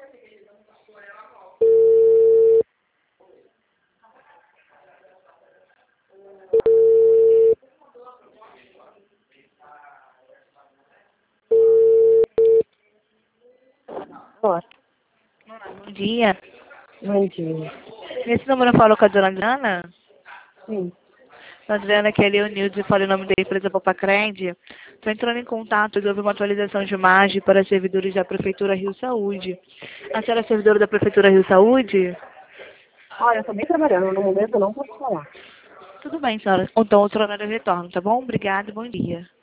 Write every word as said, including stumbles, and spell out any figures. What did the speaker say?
Olá, Bom dia. bom dia. Nesse número eu falo com a dona Adriana? Sim, Dona Adriana, que é Leonilde, fala em nome da empresa Popacred. Estou entrando em contato, houve uma atualização de imagem para servidores da Prefeitura Rio Saúde. A senhora é servidora da Prefeitura Rio Saúde? olha, eu estou bem trabalhando, no momento eu não posso falar. Tudo bem, senhora. Então, outro horário eu retorno, tá bom? Obrigada e bom dia.